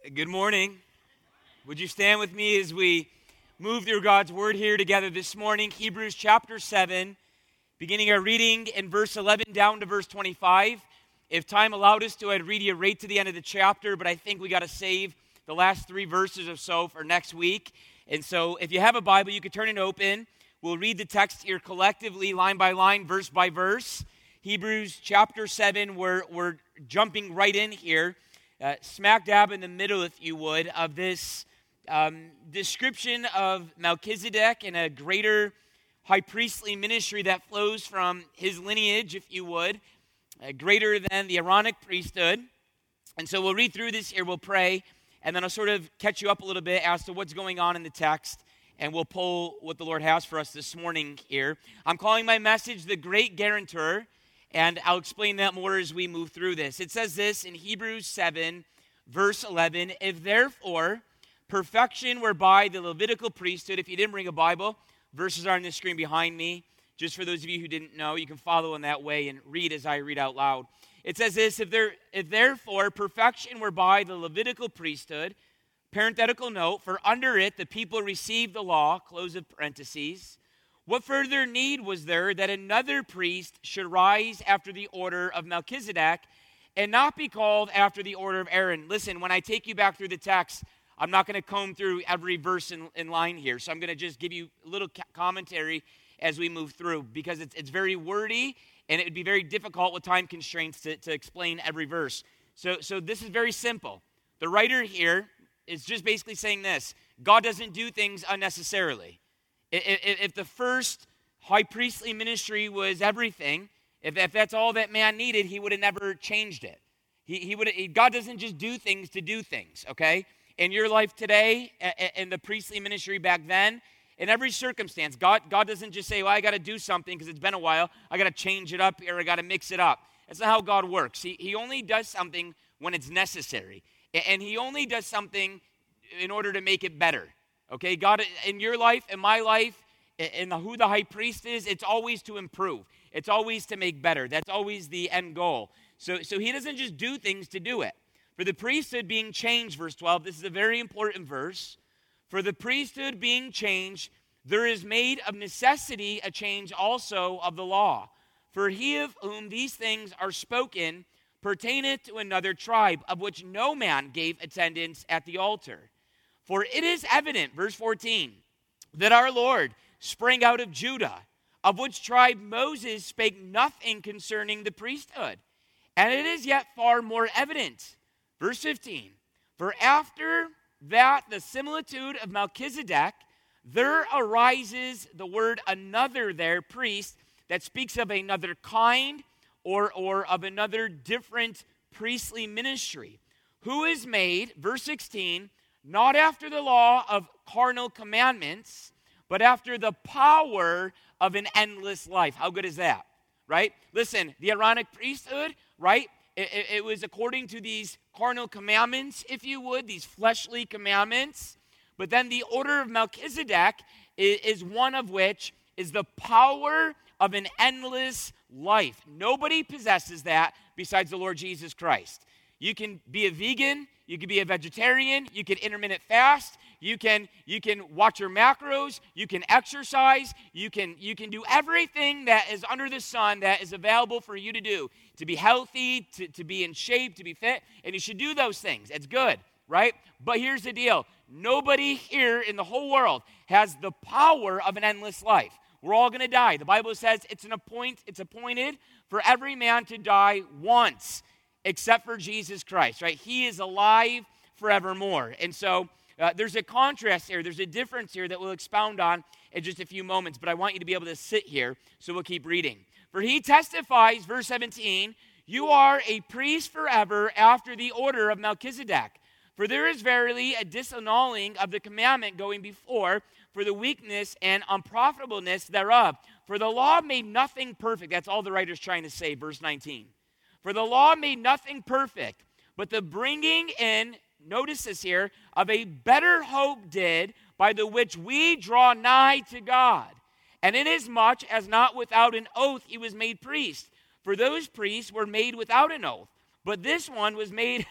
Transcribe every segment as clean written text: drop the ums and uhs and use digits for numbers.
Good morning. Would you stand with me as we move through God's Word here together this morning? Hebrews chapter 7, beginning our reading in verse 11 down to verse 25. If time allowed us to, I'd read you right to the end of the chapter, but I think we got to save the last 3 verses or so for next week. And so if you have a Bible, you could turn it open. We'll read the text here collectively, line by line, verse by verse. Hebrews chapter 7, we're jumping right in here. Smack dab in the middle, if you would, of this description of Melchizedek and a greater high priestly ministry that flows from his lineage, if you would, greater than the Aaronic priesthood. And so we'll read through this here, we'll pray, and then I'll sort of catch you up a little bit as to what's going on in the text, and we'll pull what the Lord has for us this morning here. I'm calling my message The Great Guarantor, and I'll explain that more as we move through this. It says this in Hebrews 7, verse 11, "If therefore perfection were by the Levitical priesthood," if you didn't bring a Bible, verses are on the screen behind me. Just for those of you who didn't know, you can follow in that way and read as I read out loud. It says this, if therefore perfection were by the Levitical priesthood, parenthetical note, for under it the people received the law, close of parentheses, what further need was there that another priest should rise after the order of Melchizedek and not be called after the order of Aaron? Listen, when I take you back through the text, I'm not going to comb through every verse in line here, so I'm going to just give you a little commentary as we move through, because it's very wordy, and it would be very difficult with time constraints to explain every verse. So this is very simple. The writer here is just basically saying this: God doesn't do things unnecessarily. If the first high priestly ministry was everything, if that's all that man needed, he would have never changed it. God doesn't just do things to do things, okay? In your life today, in the priestly ministry back then, in every circumstance, God doesn't just say, well, I got to do something because it's been a while. I got to change it up or I got to mix it up. That's not how God works. He only does something when it's necessary. And he only does something in order to make it better. Okay, God, in your life, in my life, in who the high priest is, it's always to improve. It's always to make better. That's always the end goal. So he doesn't just do things to do it. For the priesthood being changed, verse 12, this is a very important verse. For the priesthood being changed, there is made of necessity a change also of the law. For he of whom these things are spoken pertaineth to another tribe, of which no man gave attendance at the altar. For it is evident, verse 14, that our Lord sprang out of Judah, of which tribe Moses spake nothing concerning the priesthood. And it is yet far more evident, verse 15, for after that the similitude of Melchizedek, there arises the word another there, priest, that speaks of another kind or of another different priestly ministry, who is made, verse 16, not after the law of carnal commandments, but after the power of an endless life. How good is that, right? Listen, the Aaronic priesthood, right? It was according to these carnal commandments, if you would, these fleshly commandments. But then the order of Melchizedek is one of which is the power of an endless life. Nobody possesses that besides the Lord Jesus Christ. You can be a vegan, you can be a vegetarian, you can intermittent fast, you can watch your macros, you can exercise, you can do everything that is under the sun that is available for you to do, to be healthy, to be in shape, to be fit, and you should do those things. It's good, right? But here's the deal. Nobody here in the whole world has the power of an endless life. We're all going to die. The Bible says it's appointed for every man to die once, except for Jesus Christ, right? He is alive forevermore. And so there's a contrast here. There's a difference here that we'll expound on in just a few moments, but I want you to be able to sit here, so we'll keep reading. For he testifies, verse 17, you are a priest forever after the order of Melchizedek. For there is verily a disannulling of the commandment going before, for the weakness and unprofitableness thereof. For the law made nothing perfect. That's all the writer's trying to say, verse 19. For the law made nothing perfect, but the bringing in, notice this here, of a better hope did, by the which we draw nigh to God. And inasmuch as not without an oath he was made priest. For those priests were made without an oath. But this one was made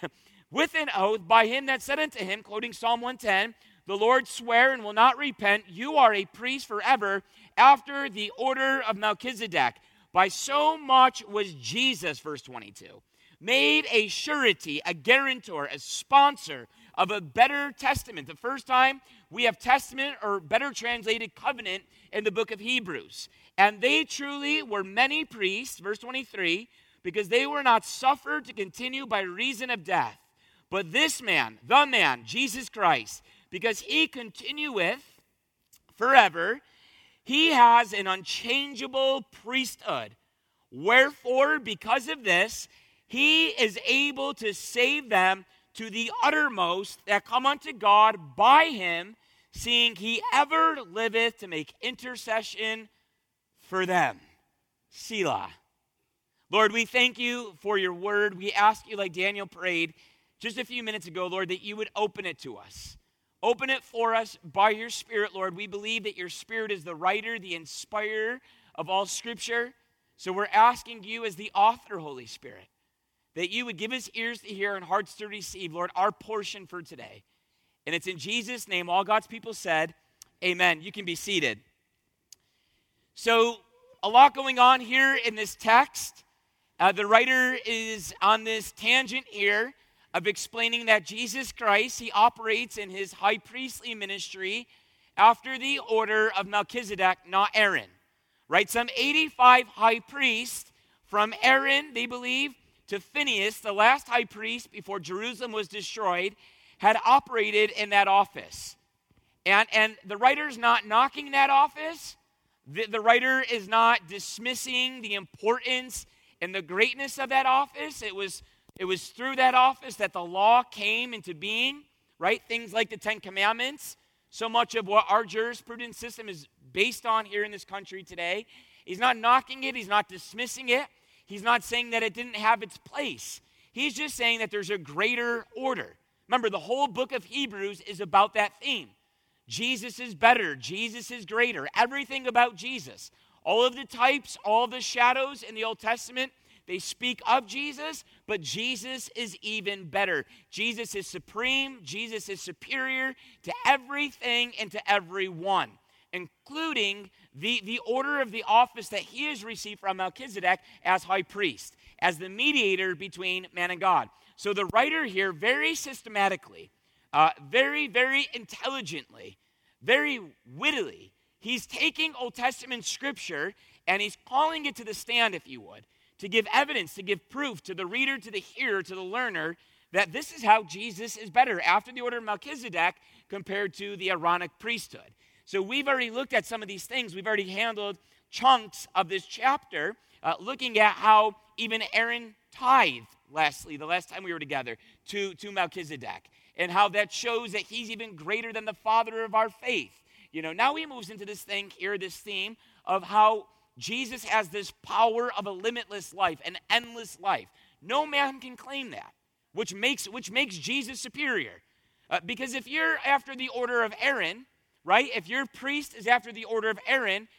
with an oath by him that said unto him, quoting Psalm 110, the Lord sware and will not repent, you are a priest forever after the order of Melchizedek. By so much was Jesus, verse 22, made a surety, a guarantor, a sponsor of a better testament. The first time we have testament, or better translated covenant, in the book of Hebrews. And they truly were many priests, verse 23, because they were not suffered to continue by reason of death. But this man, the man, Jesus Christ, because he continueth forever, he has an unchangeable priesthood. Wherefore, because of this, he is able to save them to the uttermost that come unto God by him, seeing he ever liveth to make intercession for them. Selah. Lord, we thank you for your word. We ask you, like Daniel prayed just a few minutes ago, Lord, that you would open it to us. Open it for us by your Spirit, Lord. We believe that your Spirit is the writer, the inspirer of all Scripture. So we're asking you as the author, Holy Spirit, that you would give us ears to hear and hearts to receive, Lord, our portion for today. And it's in Jesus' name, all God's people said, amen. You can be seated. So a lot going on here in this text. The writer is on this tangent here of explaining that Jesus Christ, he operates in his high priestly ministry after the order of Melchizedek, not Aaron. Right? Some 85 high priests from Aaron, they believe, to Phinehas, the last high priest before Jerusalem was destroyed, had operated in that office. And the writer's not knocking that office. The writer is not dismissing the importance and the greatness of that office. It was through that office that the law came into being, right? Things like the Ten Commandments. So much of what our jurisprudence system is based on here in this country today. He's not knocking it. He's not dismissing it. He's not saying that it didn't have its place. He's just saying that there's a greater order. Remember, the whole book of Hebrews is about that theme. Jesus is better. Jesus is greater. Everything about Jesus. All of the types, all the shadows in the Old Testament, they speak of Jesus, but Jesus is even better. Jesus is supreme. Jesus is superior to everything and to everyone, including the order of the office that he has received from Melchizedek as high priest, as the mediator between man and God. So the writer here, very systematically, very, very intelligently, very wittily, he's taking Old Testament scripture and he's calling it to the stand, if you would, to give evidence, to give proof to the reader, to the hearer, to the learner, that this is how Jesus is better after the order of Melchizedek compared to the Aaronic priesthood. So we've already looked at some of these things. We've already handled chunks of this chapter, looking at how even Aaron tithed, lastly, the last time we were together, to Melchizedek, and how that shows that he's even greater than the father of our faith. You know, now he moves into this thing here, this theme of how Jesus has this power of a limitless life, an endless life. No man can claim that, which makes Jesus superior. Because if you're after the order of Aaron, right? If your priest is after the order of Aaron,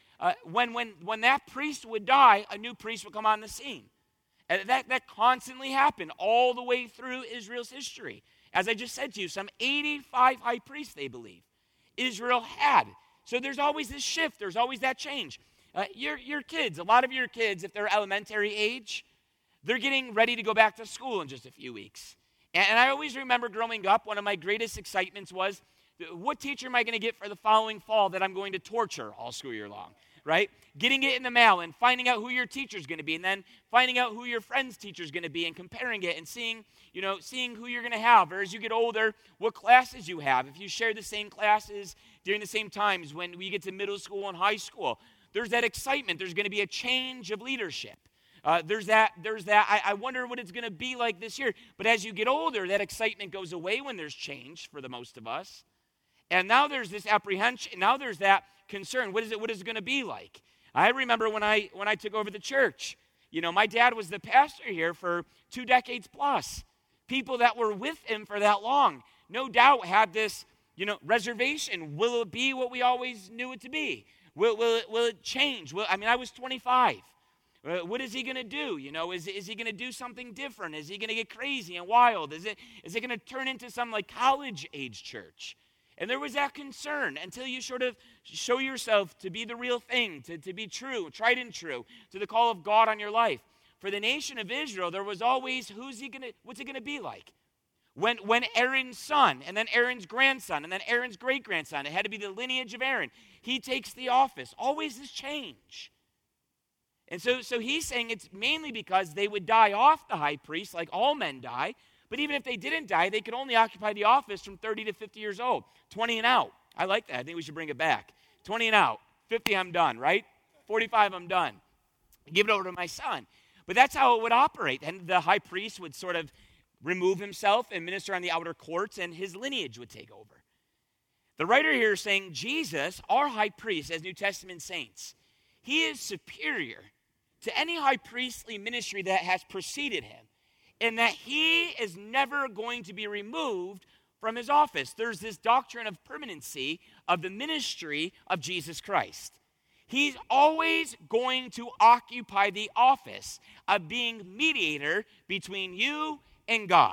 when that priest would die, a new priest would come on the scene. And that constantly happened all the way through Israel's history. As I just said to you, some 85 high priests, they believe, Israel had. So there's always this shift. There's always that change. Your kids, a lot of your kids, if they're elementary age, they're getting ready to go back to school in just a few weeks. And I always remember growing up, one of my greatest excitements was, what teacher am I going to get for the following fall that I'm going to torture all school year long, right? Getting it in the mail and finding out who your teacher's going to be, and then finding out who your friend's teacher's going to be and comparing it and seeing who you're going to have. Or as you get older, what classes you have. If you share the same classes during the same times when we get to middle school and high school, there's that excitement. There's going to be a change of leadership. There's that. I wonder what it's going to be like this year. But as you get older, that excitement goes away when there's change for the most of us. And now there's this apprehension. Now there's that concern. What is it going to be like? I remember when I took over the church. You know, my dad was the pastor here for 2 decades plus. People that were with him for that long, no doubt had this, reservation. Will it be what we always knew it to be? Will it change? I was 25. What is he going to do? Is he going to do something different? Is he going to get crazy and wild? Is it going to turn into some like college-age church? And there was that concern until you sort of show yourself to be the real thing, to be true, tried and true, to the call of God on your life. For the nation of Israel, there was always, what's he going to be like? When Aaron's son, and then Aaron's grandson, and then Aaron's great-grandson, it had to be the lineage of Aaron. He takes the office. Always this change. And so he's saying it's mainly because they would die off the high priest, like all men die. But even if they didn't die, they could only occupy the office from 30 to 50 years old. 20 and out. I like that. I think we should bring it back. 20 and out. 50, I'm done, right? 45, I'm done. Give it over to my son. But that's how it would operate. And the high priest would sort of remove himself and minister on the outer courts, and his lineage would take over. The writer here is saying Jesus, our high priest, as New Testament saints, he is superior to any high priestly ministry that has preceded him, in that he is never going to be removed from his office. There's this doctrine of permanency of the ministry of Jesus Christ. He's always going to occupy the office of being mediator between you and God.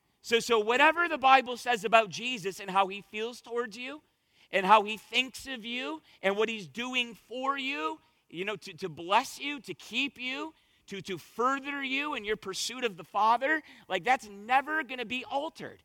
So whatever the Bible says about Jesus and how he feels towards you and how he thinks of you and what he's doing for you, to bless you, to keep you, to further you in your pursuit of the Father, like that's never going to be altered.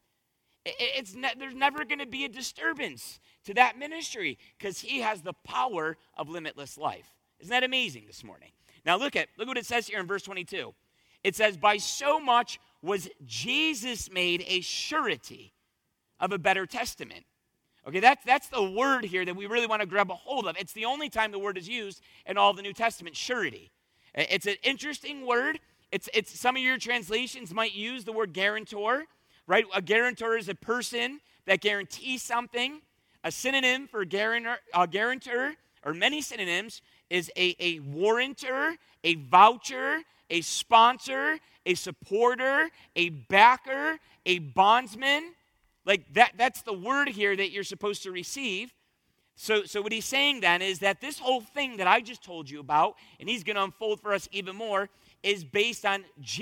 There's never going to be a disturbance to that ministry because he has the power of limitless life. Isn't that amazing this morning? Now look what it says here in verse 22. It says, by so much was Jesus made a surety of a better testament. Okay, that's the word here that we really want to grab a hold of. It's the only time the word is used in all the New Testament, surety. It's an interesting word. It's some of your translations might use the word guarantor, right? A guarantor is a person that guarantees something. A synonym for guarantor, or many synonyms, is a warrantor, a voucher, a sponsor, a supporter, a backer, a bondsman. Like that's the word here that you're supposed to receive. So what he's saying then is that this whole thing that I just told you about, and he's going to unfold for us even more, is based on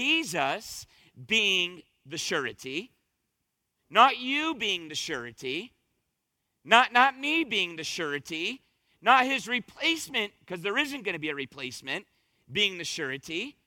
Jesus being the surety, not you being the surety, not me being the surety, not his replacement, because there isn't going to be a replacement, being the surety,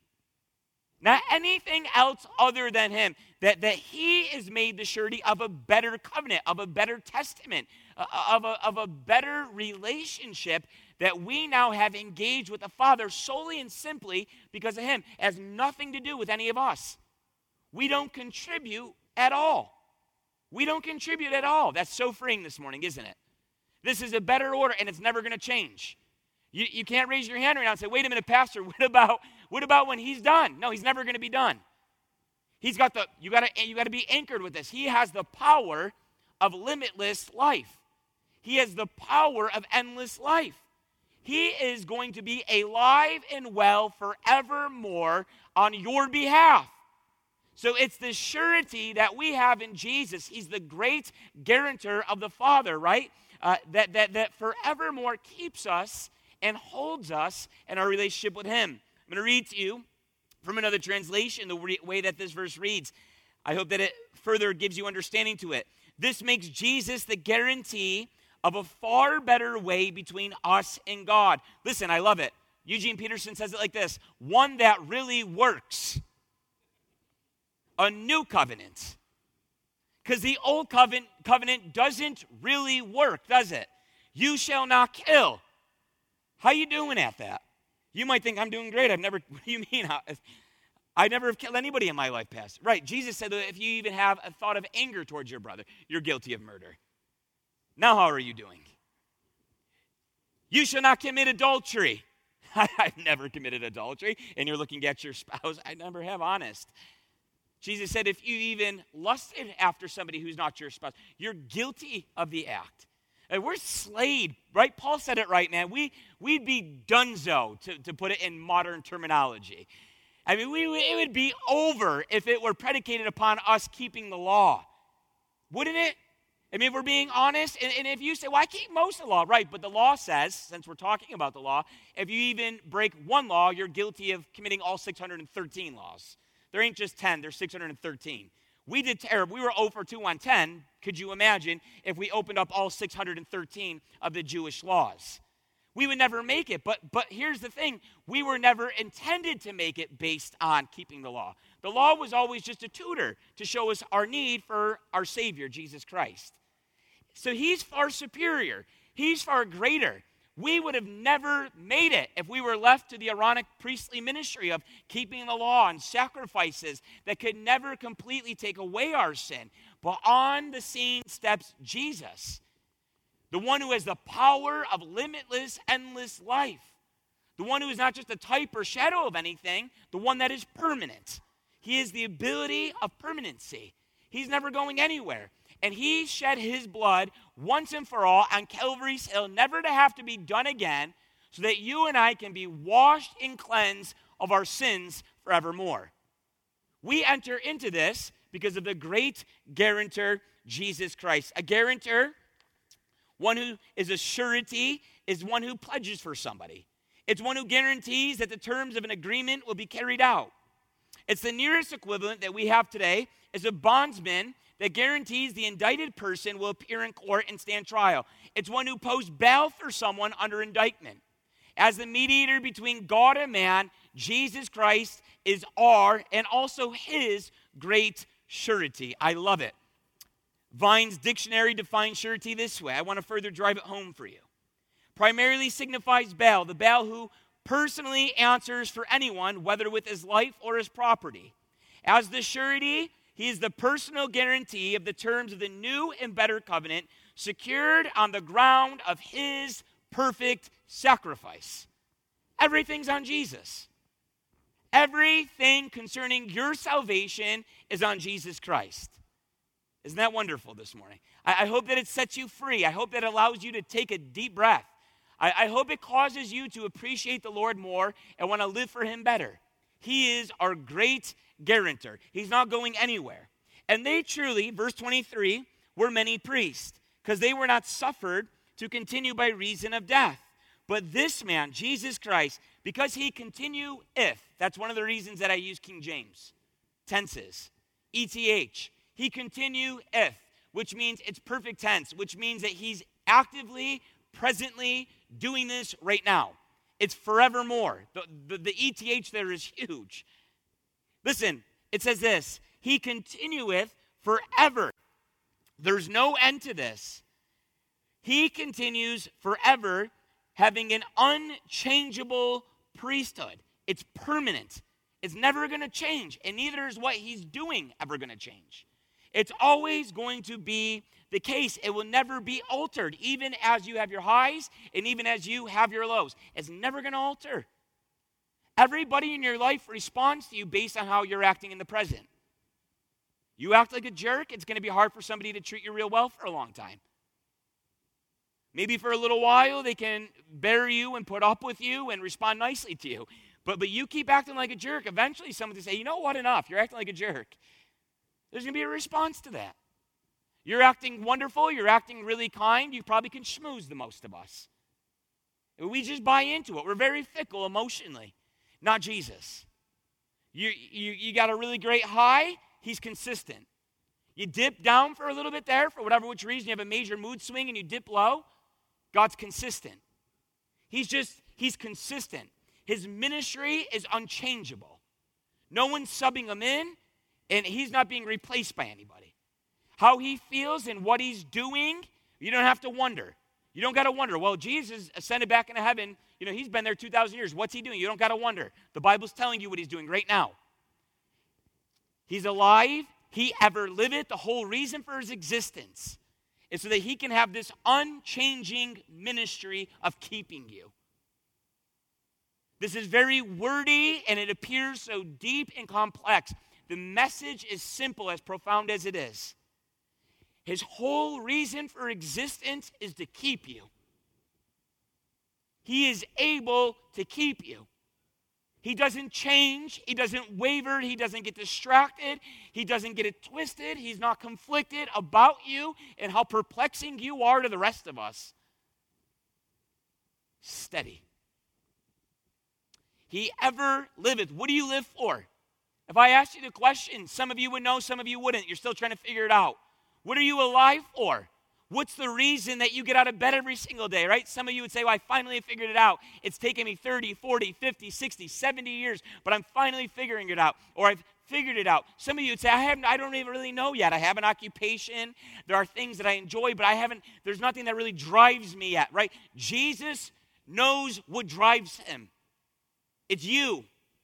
not anything else other than him, that he is made the surety of a better covenant, of a better testament, of a better relationship that we now have engaged with the Father solely and simply because of him. It has nothing to do with any of us. We don't contribute at all. We don't contribute at all. That's so freeing this morning, isn't it? This is a better order, and it's never going to change. You can't raise your hand right now and say, wait a minute, Pastor, what about when he's done? No, he's never going to be done. You got to be anchored with this. He has the power of limitless life. He has the power of endless life. He is going to be alive and well forevermore on your behalf. So it's the surety that we have in Jesus. He's the great guarantor of the Father, right? That forevermore keeps us and holds us in our relationship with him. I'm going to read to you from another translation the way that this verse reads. I hope that it further gives you understanding to it. This makes Jesus the guarantee of a far better way between us and God. Listen, I love it. Eugene Peterson says it like this: one that really works. A new covenant. Because the old covenant doesn't really work, does it? You shall not kill. How you doing at that? You might think, I'm doing great. What do you mean? I never have killed anybody in my life, Pastor. Right, Jesus said that if you even have a thought of anger towards your brother, you're guilty of murder. Now how are you doing? You shall not commit adultery. I've never committed adultery. And you're looking at your spouse. I never have, honest. Jesus said if you even lusted after somebody who's not your spouse, you're guilty of the act. And we're slayed, right? Paul said it right, man. We'd be donezo, to put it in modern terminology. I mean, it would be over if it were predicated upon us keeping the law. Wouldn't it? I mean, if we're being honest, and if you say, well, I keep most of the law, right, but the law says, since we're talking about the law, if you even break one law, you're guilty of committing all 613 laws. There ain't just 10, there's 613. We did terrible. We were 0 for 2 on 10. Could you imagine if we opened up all 613 of the Jewish laws? We would never make it, but here's the thing. We were never intended to make it based on keeping the law. The law was always just a tutor to show us our need for our Savior, Jesus Christ. So he's far superior. He's far greater. We would have never made it if we were left to the Aaronic priestly ministry of keeping the law and sacrifices that could never completely take away our sin. But on the scene steps Jesus, the one who has the power of limitless, endless life. The one who is not just a type or shadow of anything, the one that is permanent. He is the ability of permanency. He's never going anywhere. And he shed his blood once and for all on Calvary's hill, never to have to be done again, so that you and I can be washed and cleansed of our sins forevermore. We enter into this because of the great guarantor, Jesus Christ. A guarantor, one who is a surety, is one who pledges for somebody. It's one who guarantees that the terms of an agreement will be carried out. It's the nearest equivalent that we have today is a bondsman that guarantees the indicted person will appear in court and stand trial. It's one who posts bail for someone under indictment. As the mediator between God and man, Jesus Christ is our and also his great surety. I love it. Vine's dictionary defines surety this way. I want to further drive it home for you. Primarily signifies bail, the bail who personally answers for anyone, whether with his life or his property. As the surety, he is the personal guarantee of the terms of the new and better covenant, secured on the ground of his perfect sacrifice. Everything's on Jesus. Everything concerning your salvation is on Jesus Christ. Isn't that wonderful this morning? I hope that it sets you free. I hope that it allows you to take a deep breath. I hope it causes you to appreciate the Lord more and want to live for him better. He is our great guarantor. He's not going anywhere. And they truly, verse 23, were many priests, because they were not suffered to continue by reason of death. But this man, Jesus Christ, because he continueth, that's one of the reasons that I use King James, tenses, ETH, he continueth, which means it's perfect tense, which means that he's actively, presently doing this right now. It's forevermore. The ETH there is huge. Listen, it says this, he continueth forever. There's no end to this. He continues forever, having an unchangeable priesthood. It's permanent. It's never going to change, and neither is what he's doing ever going to change. It's always going to be the case. It will never be altered, even as you have your highs and even as you have your lows. It's never going to alter. Everybody in your life responds to you based on how you're acting in the present. You act like a jerk, it's going to be hard for somebody to treat you real well for a long time. Maybe for a little while they can bear you and put up with you and respond nicely to you. But you keep acting like a jerk, eventually someone will say, you know what, enough, you're acting like a jerk. There's going to be a response to that. You're acting wonderful, you're acting really kind, you probably can schmooze the most of us. We just buy into it. We're very fickle emotionally. Not Jesus. You got a really great high, he's consistent. You dip down for a little bit there, for whatever which reason, you have a major mood swing and you dip low, God's consistent. He's consistent. His ministry is unchangeable. No one's subbing him in, and he's not being replaced by anybody. How he feels and what he's doing, you don't have to wonder. You don't got to wonder, well, Jesus ascended back into heaven. You know, he's been there 2,000 years. What's he doing? You don't got to wonder. The Bible's telling you what he's doing right now. He's alive. He ever liveth. The whole reason for his existence is so that he can have this unchanging ministry of keeping you. This is very wordy, and it appears so deep and complex. The message is simple, as profound as it is. His whole reason for existence is to keep you. He is able to keep you. He doesn't change. He doesn't waver. He doesn't get distracted. He doesn't get it twisted. He's not conflicted about you and how perplexing you are to the rest of us. Steady. He ever liveth. What do you live for? If I asked you the question, some of you would know, some of you wouldn't. You're still trying to figure it out. What are you alive for? What's the reason that you get out of bed every single day, right? Some of you would say, well, I finally figured it out. It's taken me 30, 40, 50, 60, 70 years, but I'm finally figuring it out. Or I've figured it out. Some of you would say, I don't even really know yet. I have an occupation. There are things that I enjoy, but there's nothing that really drives me yet, right? Jesus knows what drives him. It's you.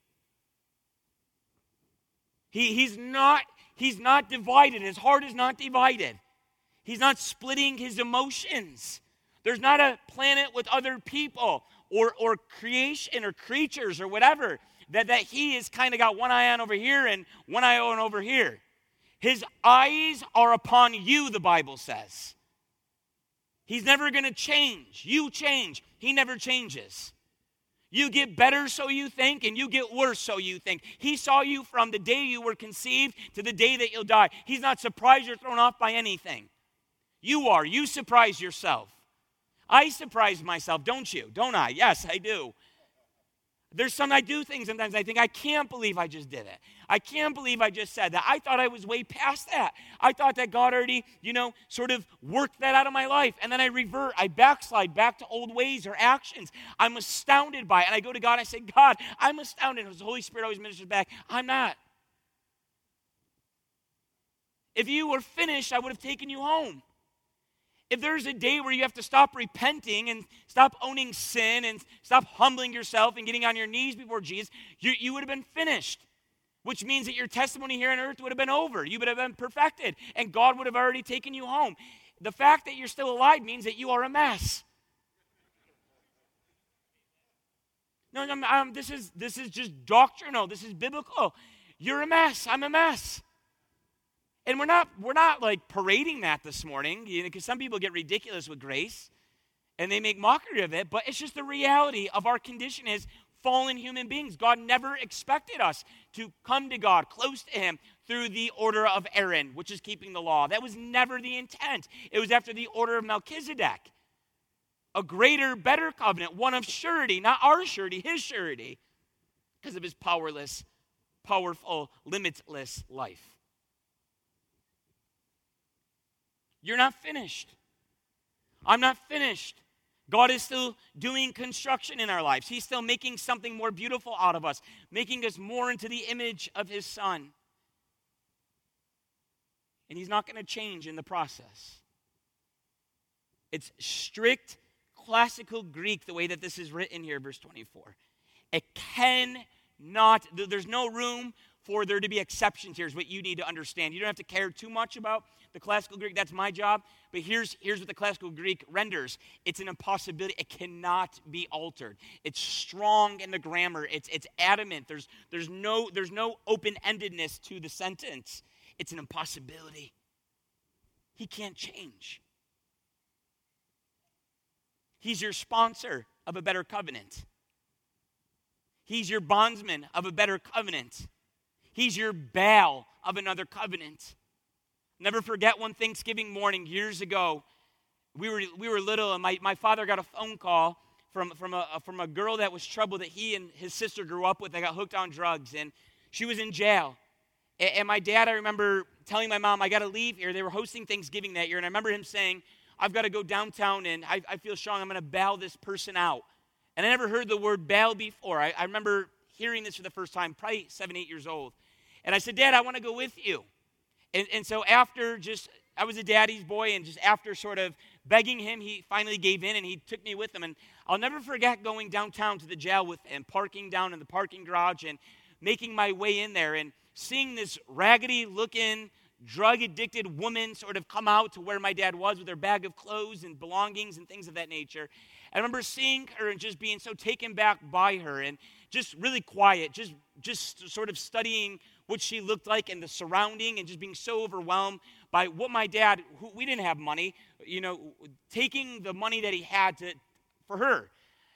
He's not divided. His heart is not divided. He's not splitting his emotions. There's not a planet with other people or creation or creatures or whatever that he has kind of got one eye on over here and one eye on over here. His eyes are upon you, the Bible says. He's never going to change. You change. He never changes. You get better, so you think, and you get worse, so you think. He saw you from the day you were conceived to the day that you'll die. He's not surprised you're thrown off by anything. You are. You surprise yourself. I surprise myself, don't you? Don't I? Yes, I do. I do things sometimes I think, I can't believe I just did it. I can't believe I just said that. I thought I was way past that. I thought that God already, sort of worked that out of my life. And then I backslide back to old ways or actions. I'm astounded by it. And I go to God, I say, God, I'm astounded. The Holy Spirit always ministers back. I'm not. If you were finished, I would have taken you home. If there's a day where you have to stop repenting and stop owning sin and stop humbling yourself and getting on your knees before Jesus, you would have been finished, which means that your testimony here on earth would have been over. You would have been perfected, and God would have already taken you home. The fact that you're still alive means that you are a mess. No, this is just doctrinal. This is biblical. You're a mess. I'm a mess. And we're not like parading that this morning, because some people get ridiculous with grace and they make mockery of it, but it's just the reality of our condition as fallen human beings. God never expected us to come to God, close to him, through the order of Aaron, which is keeping the law. That was never the intent. It was after the order of Melchizedek. A greater, better covenant, one of surety, not our surety, his surety, because of his powerful, limitless life. You're not finished. I'm not finished. God is still doing construction in our lives. He's still making something more beautiful out of us, making us more into the image of his Son. And he's not going to change in the process. It's strict classical Greek, the way that this is written here, verse 24. It cannot, there's no room for there to be exceptions here is what you need to understand. You don't have to care too much about the classical Greek. That's my job. But here's what the classical Greek renders. It's an impossibility. It cannot be altered. It's strong in the grammar. It's adamant. There's no open-endedness to the sentence. It's an impossibility. He can't change. He's your sponsor of a better covenant. He's your bondsman of a better covenant. He's your Baal of another covenant. Never forget one Thanksgiving morning years ago. We were little, and my father got a phone call from a girl that was troubled that he and his sister grew up with. They got hooked on drugs, and she was in jail. And my dad, I remember telling my mom, I got to leave here. They were hosting Thanksgiving that year, and I remember him saying, I've got to go downtown, and I feel strong. I'm going to bail this person out. And I never heard the word bail before. I remember hearing this for the first time, probably 7, 8 years old. And I said, Dad, I want to go with you. And so after I was a daddy's boy, and just after sort of begging him, he finally gave in, and he took me with him. And I'll never forget going downtown to the jail with him, parking down in the parking garage and making my way in there and seeing this raggedy-looking, drug-addicted woman sort of come out to where my dad was with her bag of clothes and belongings and things of that nature. I remember seeing her and just being so taken back by her and just really quiet, just sort of studying what she looked like and the surrounding and just being so overwhelmed by what my dad, we didn't have money, taking the money that he had for her.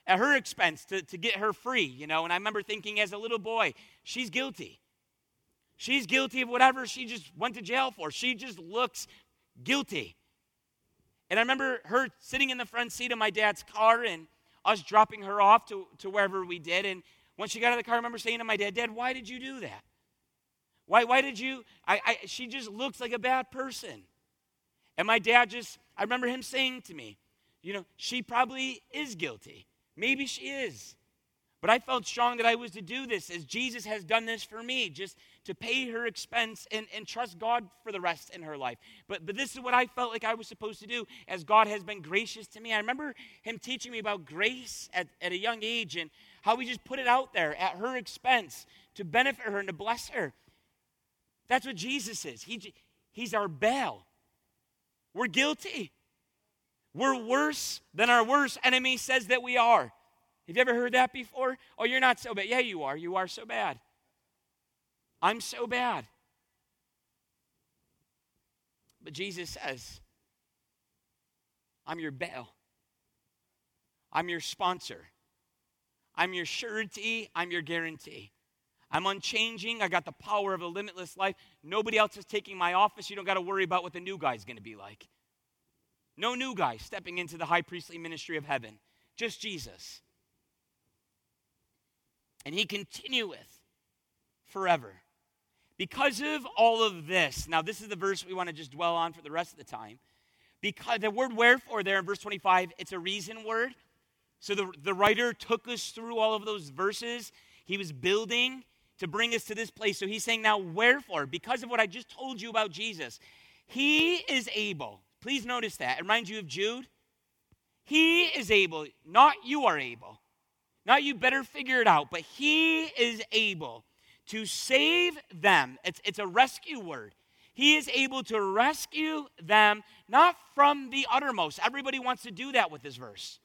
at her expense to get her free, you know. And I remember thinking as a little boy, she's guilty. She's guilty of whatever she just went to jail for. She just looks guilty. And I remember her sitting in the front seat of my dad's car and us dropping her off to wherever we did. And when she got out of the car, I remember saying to my dad, Dad, why did you do that? Why did you? She just looks like a bad person. And my dad I remember him saying to me, you know, she probably is guilty. Maybe she is. But I felt strong that I was to do this as Jesus has done this for me, just to pay her expense and trust God for the rest in her life. But this is what I felt like I was supposed to do as God has been gracious to me. I remember him teaching me about grace at a young age and how we just put it out there at her expense to benefit her and to bless her. That's what Jesus is. He's our bail. We're guilty. We're worse than our worst enemy says that we are. Have you ever heard that before? Oh, you're not so bad. Yeah, you are. You are so bad. I'm so bad. But Jesus says, I'm your bail. I'm your sponsor. I'm your surety. I'm your guarantee. I'm unchanging. I got the power of a limitless life. Nobody else is taking my office. You don't got to worry about what the new guy's going to be like. No new guy stepping into the high priestly ministry of heaven. Just Jesus. And he continueth forever. Because of all of this, now this is the verse we want to just dwell on for the rest of the time. Because the word wherefore there in verse 25, it's a reason word. So the writer took us through all of those verses. He was building to bring us to this place. So he's saying now, wherefore, because of what I just told you about Jesus, he is able. Please notice that. It reminds you of Jude. He is able, not you are able. Not you better figure it out, but he is able to save them. It's a rescue word. He is able to rescue them, not from the uttermost. Everybody wants to do that with this verse.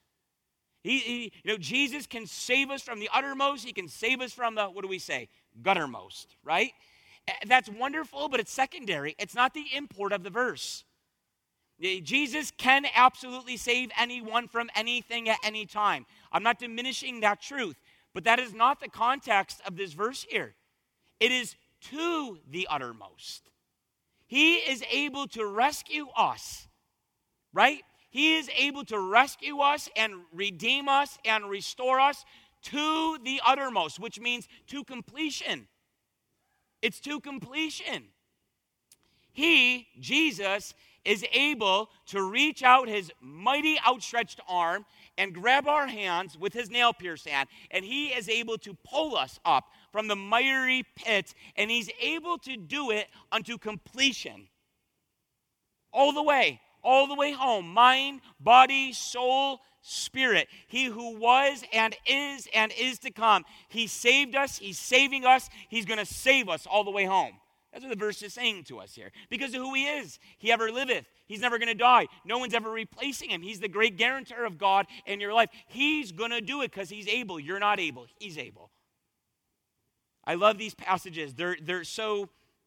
Jesus can save us from the uttermost. He can save us from the, what do we say? Guttermost, right? That's wonderful, but it's secondary. It's not the import of the verse. Jesus can absolutely save anyone from anything at any time. I'm not diminishing that truth, but that is not the context of this verse here. It is to the uttermost. He is able to rescue us, right? He is able to rescue us and redeem us and restore us to the uttermost, which means to completion. It's to completion. He, Jesus, is able to reach out his mighty outstretched arm and grab our hands with his nail-pierced hand, and he is able to pull us up from the miry pit, and he's able to do it unto completion. All the way home, mind, body, soul, spirit. He who was and is to come. He saved us, he's saving us, he's going to save us all the way home. That's what the verse is saying to us here. Because of who he is. He ever liveth. He's never going to die. No one's ever replacing him. He's the great guarantor of God in your life. He's going to do it because he's able. You're not able. He's able. I love these passages. There's so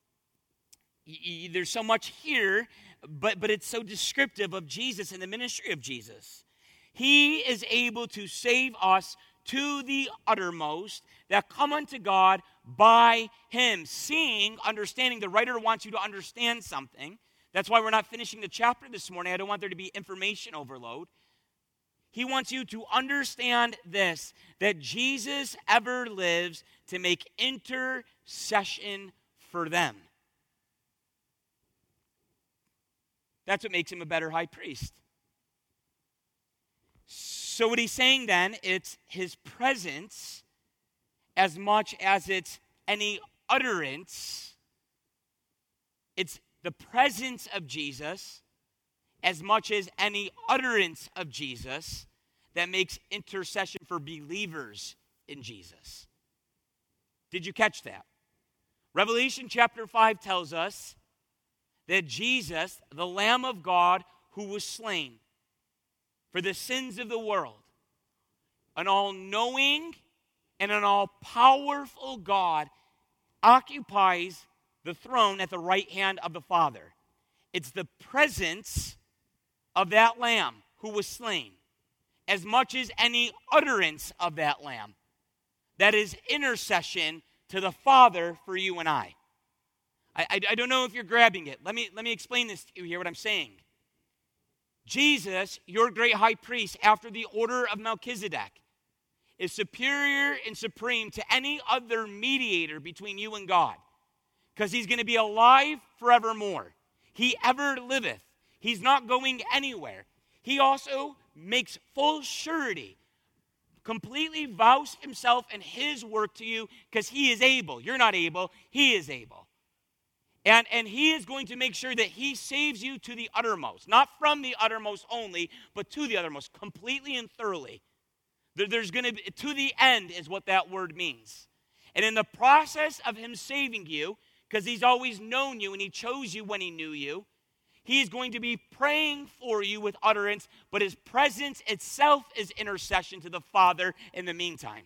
much here, but it's so descriptive of Jesus and the ministry of Jesus. He is able to save us to the uttermost that come unto God by him. Seeing, understanding, the writer wants you to understand something. That's why we're not finishing the chapter this morning. I don't want there to be information overload. He wants you to understand this, that Jesus ever lives to make intercession for them. That's what makes him a better high priest. So what he's saying then, it's his presence as much as it's any utterance. It's the presence of Jesus as much as any utterance of Jesus that makes intercession for believers in Jesus. Did you catch that? Revelation chapter 5 tells us that Jesus, the Lamb of God who was slain for the sins of the world, an all-knowing and an all-powerful God, occupies the throne at the right hand of the Father. It's the presence of that Lamb who was slain. as much as any utterance of that lamb. That is intercession to the Father for you and I. I don't know if you're grabbing it. Let me explain this to you here, what I'm saying. Jesus, your great high priest, after the order of Melchizedek, is superior and supreme to any other mediator between you and God, because he's going to be alive forevermore. He ever liveth. He's not going anywhere. He also makes full surety, completely vows himself and his work to you, because he is able. You're not able. He is able. And he is going to make sure that he saves you to the uttermost. Not from the uttermost only, but to the uttermost, completely and thoroughly. There's going to be, to the end is what that word means. And in the process of him saving you, because he's always known you and he chose you when he knew you, he is going to be praying for you with utterance, but his presence itself is intercession to the Father in the meantime.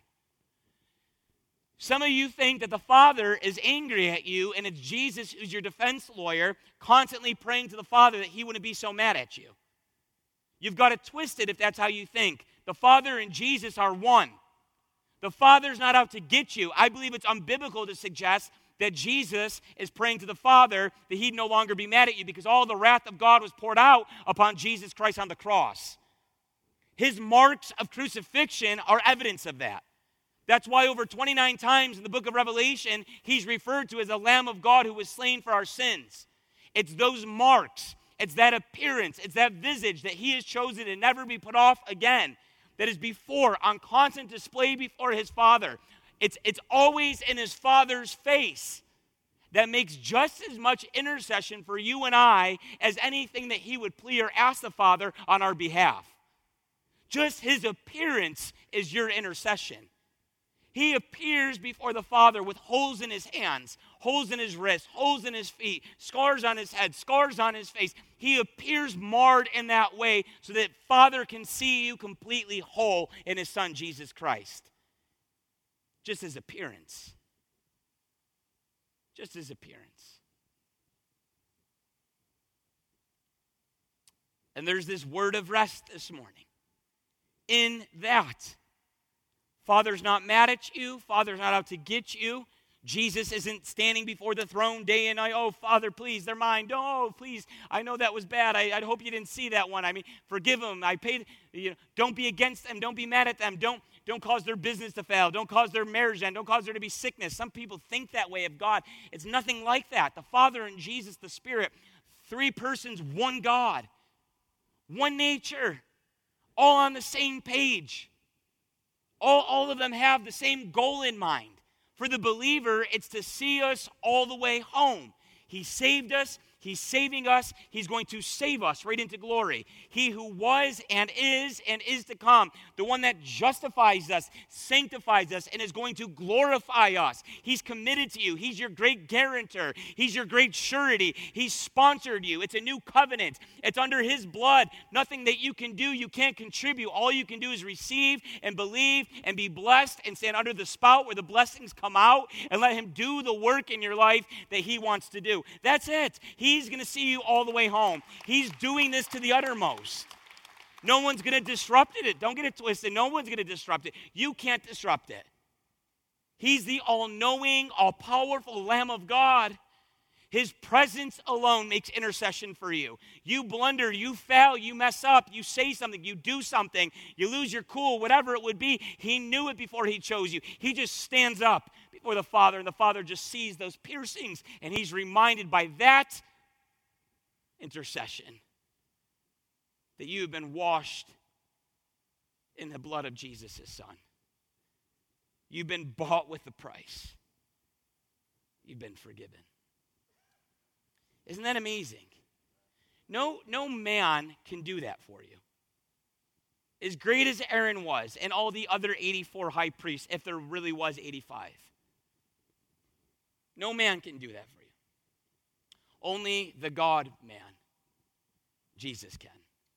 Some of you think that the Father is angry at you, and it's Jesus, who's your defense lawyer, constantly praying to the Father that he wouldn't be so mad at you. You've got it twisted if that's how you think. The Father and Jesus are one. The Father's not out to get you. I believe it's unbiblical to suggest that Jesus is praying to the Father that he'd no longer be mad at you, because all the wrath of God was poured out upon Jesus Christ on the cross. His marks of crucifixion are evidence of that. That's why over 29 times in the book of Revelation, he's referred to as the Lamb of God who was slain for our sins. It's those marks, it's that appearance, it's that visage that he has chosen to never be put off again, that is before, on constant display before his Father. It's always in his Father's face. That makes just as much intercession for you and I as anything that he would plead or ask the Father on our behalf. Just his appearance is your intercession. He appears before the Father with holes in his hands, holes in his wrists, holes in his feet, scars on his head, scars on his face. He appears marred in that way so that Father can see you completely whole in his Son, Jesus Christ. Just his appearance. Just his appearance. And there's this word of rest this morning. In that, Father's not mad at you. Father's not out to get you. Jesus isn't standing before the throne day and night. Oh, Father, please, they're mine. Oh, please, I know that was bad. I hope you didn't see that one. I mean, forgive them. I paid. Don't be against them. Don't be mad at them. Don't cause their business to fail. Don't cause their marriage to end. Don't cause there to be sickness. Some people think that way of God. It's nothing like that. The Father and Jesus, the Spirit, three persons, one God, one nature, all on the same page. All of them have the same goal in mind. For the believer, it's to see us all the way home. He saved us. He's saving us. He's going to save us right into glory. He who was and is to come, the one that justifies us, sanctifies us, and is going to glorify us. He's committed to you. He's your great guarantor. He's your great surety. He's sponsored you. It's a new covenant. It's under his blood. Nothing that you can do, you can't contribute. All you can do is receive and believe and be blessed and stand under the spout where the blessings come out and let him do the work in your life that he wants to do. That's it. He's going to see you all the way home. He's doing this to the uttermost. No one's going to disrupt it. Don't get it twisted. No one's going to disrupt it. You can't disrupt it. He's the all-knowing, all-powerful Lamb of God. His presence alone makes intercession for you. You blunder, you fail, you mess up, you say something, you do something, you lose your cool, whatever it would be. He knew it before he chose you. He just stands up before the Father, and the Father just sees those piercings, and he's reminded by that intercession that you have been washed in the blood of Jesus, his Son. You've been bought with a price. You've been forgiven. Isn't that amazing? No man can do that for you. As great as Aaron was and all the other 84 high priests, if there really was 85, no man can do that for you. Only the God-man, Jesus, can.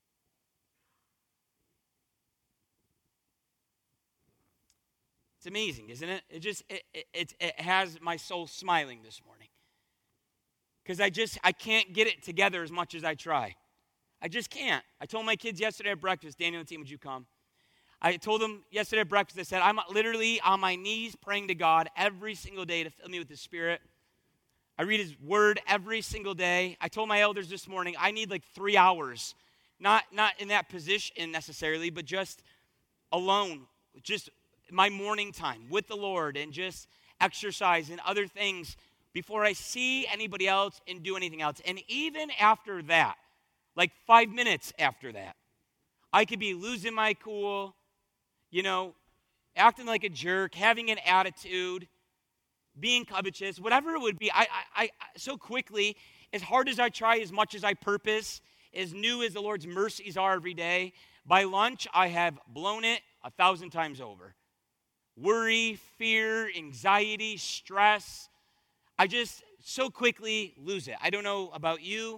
It's amazing, isn't it? It has my soul smiling this morning. Because I can't get it together as much as I try. I just can't. I told my kids yesterday at breakfast, Daniel and the team, would you come? I told him yesterday at breakfast, I said, I'm literally on my knees praying to God every single day to fill me with the Spirit. I read his word every single day. I told my elders this morning, I need like 3 hours, not in that position necessarily, but just alone, just my morning time with the Lord and just exercise and other things before I see anybody else and do anything else. And even after that, like 5 minutes after that, I could be losing my cool, acting like a jerk, having an attitude, being covetous, whatever it would be. I so quickly, as hard as I try, as much as I purpose, as new as the Lord's mercies are every day, by lunch, I have blown it 1,000 times over. Worry, fear, anxiety, stress. I just so quickly lose it. I don't know about you,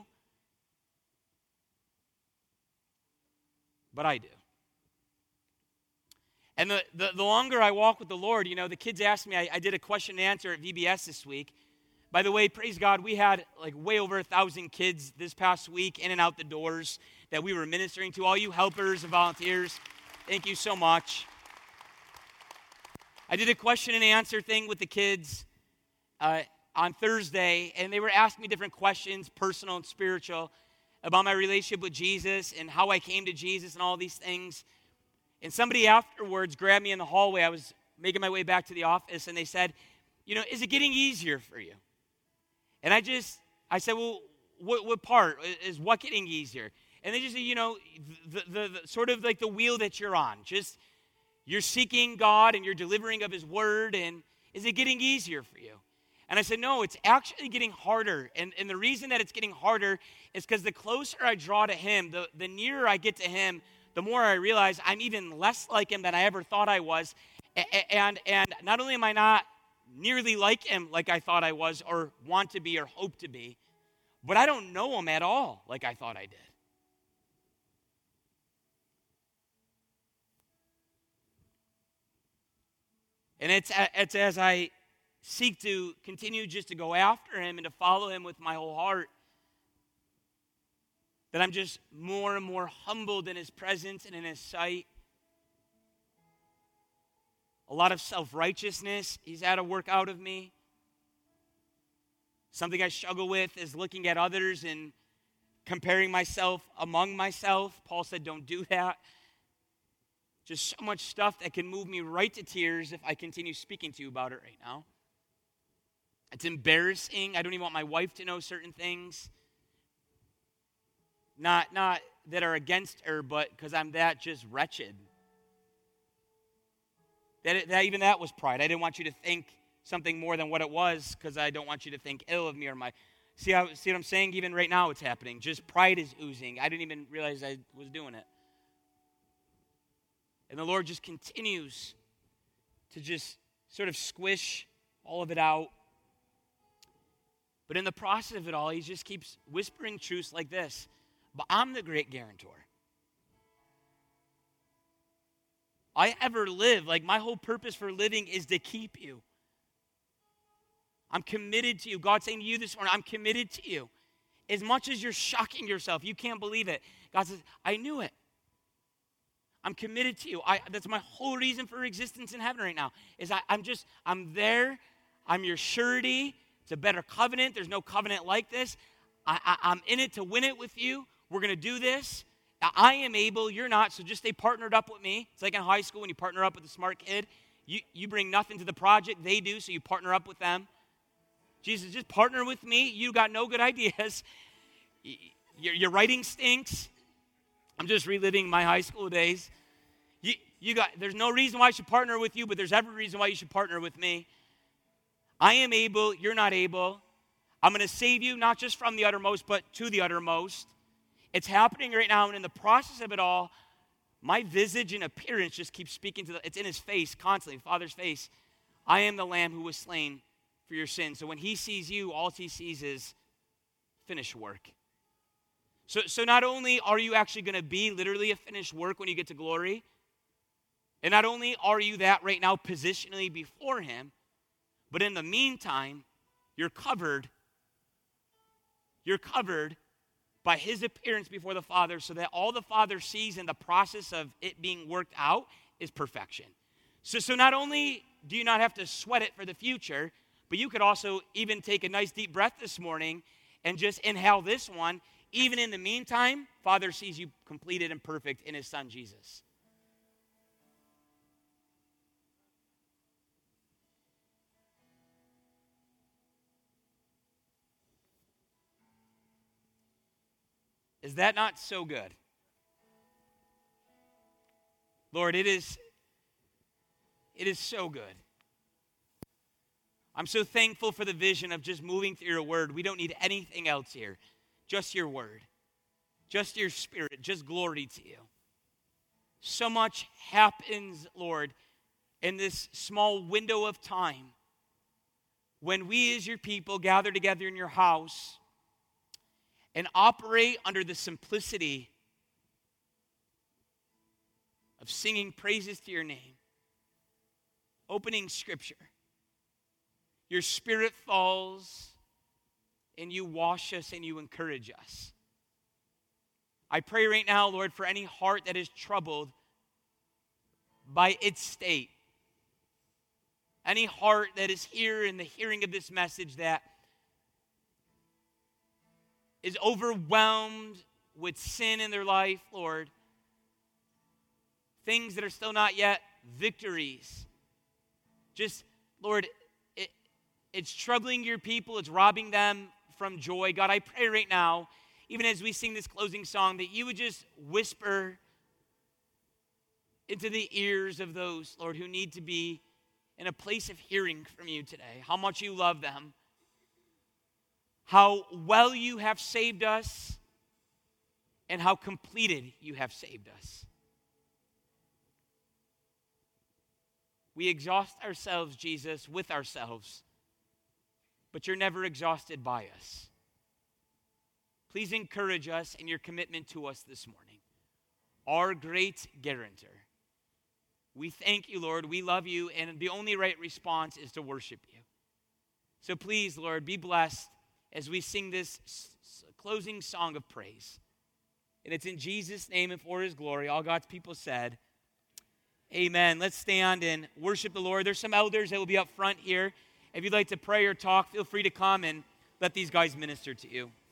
but I do. And the longer I walk with the Lord, the kids asked me, I did a question and answer at VBS this week. By the way, praise God, we had like way over 1,000 kids this past week in and out the doors that we were ministering to. All you helpers and volunteers, thank you so much. I did a question and answer thing with the kids on Thursday, and they were asking me different questions, personal and spiritual, about my relationship with Jesus and how I came to Jesus and all these things. And somebody afterwards grabbed me in the hallway. I was making my way back to the office, and they said, is it getting easier for you? And I said, well, what part? Is what getting easier? And they just said, the sort of like the wheel that you're on. Just, you're seeking God and you're delivering of his word, and is it getting easier for you? And I said, no, it's actually getting harder. And the reason that it's getting harder is because the closer I draw to him, the nearer I get to him, the more I realize I'm even less like him than I ever thought I was. And not only am I not nearly like him like I thought I was or want to be or hope to be, but I don't know him at all like I thought I did. And it's as I seek to continue just to go after him and to follow him with my whole heart that I'm just more and more humbled in his presence and in his sight. A lot of self-righteousness he's had to work out of me. Something I struggle with is looking at others and comparing myself among myself. Paul said, don't do that. Just so much stuff that can move me right to tears if I continue speaking to you about it right now. It's embarrassing. I don't even want my wife to know certain things. Not that are against her, but because I'm that just wretched. That even that was pride. I didn't want you to think something more than what it was because I don't want you to think ill of me or my... See what I'm saying? Even right now it's happening. Just pride is oozing. I didn't even realize I was doing it. And the Lord just continues to just sort of squish all of it out. But in the process of it all, he just keeps whispering truths like this. But I'm the great guarantor. I ever live, like my whole purpose for living is to keep you. I'm committed to you. God's saying to you this morning, I'm committed to you. As much as you're shocking yourself, you can't believe it. God says, I knew it. I'm committed to you. That's my whole reason for existence in heaven right now. Is I'm there. I'm your surety. It's a better covenant. There's no covenant like this. I'm in it to win it with you. We're going to do this. I am able. You're not. So just stay partnered up with me. It's like in high school when you partner up with a smart kid. You bring nothing to the project. They do, so you partner up with them. Jesus, just partner with me. You got no good ideas. Your writing stinks. I'm just reliving my high school days. There's no reason why I should partner with you, but there's every reason why you should partner with me. I am able, you're not able. I'm going to save you, not just from the uttermost, but to the uttermost. It's happening right now, and in the process of it all, my visage and appearance just keeps speaking it's in his face constantly, Father's face. I am the Lamb who was slain for your sins. So when he sees you, all he sees is finished work. So not only are you actually going to be literally a finished work when you get to glory, and not only are you that right now positionally before him, but in the meantime, you're covered by his appearance before the Father so that all the Father sees in the process of it being worked out is perfection. So not only do you not have to sweat it for the future, but you could also even take a nice deep breath this morning and just inhale this one. Even in the meantime, Father sees you completed and perfect in his Son, Jesus. Is that not so good? Lord, it is so good. I'm so thankful for the vision of just moving through your word. We don't need anything else here. Just your word. Just your spirit. Just glory to you. So much happens, Lord, in this small window of time when we as your people gather together in your house and operate under the simplicity of singing praises to your name, opening Scripture. Your Spirit falls and you wash us and you encourage us. I pray right now, Lord, for any heart that is troubled by its state, any heart that is here in the hearing of this message that is overwhelmed with sin in their life, Lord, things that are still not yet victories. Just, Lord, it's troubling your people. It's robbing them from joy. God, I pray right now, even as we sing this closing song, that you would just whisper into the ears of those, Lord, who need to be in a place of hearing from you today, how much you love them, how well you have saved us, and how completed you have saved us. We exhaust ourselves, Jesus, with ourselves, but you're never exhausted by us. Please encourage us in your commitment to us this morning, our great guarantor. We thank you, Lord. We love you, and the only right response is to worship you. So please, Lord, be blessed as we sing this closing song of praise. And it's in Jesus' name and for his glory. All God's people said, amen. Let's stand and worship the Lord. There's some elders that will be up front here. If you'd like to pray or talk, feel free to come and let these guys minister to you.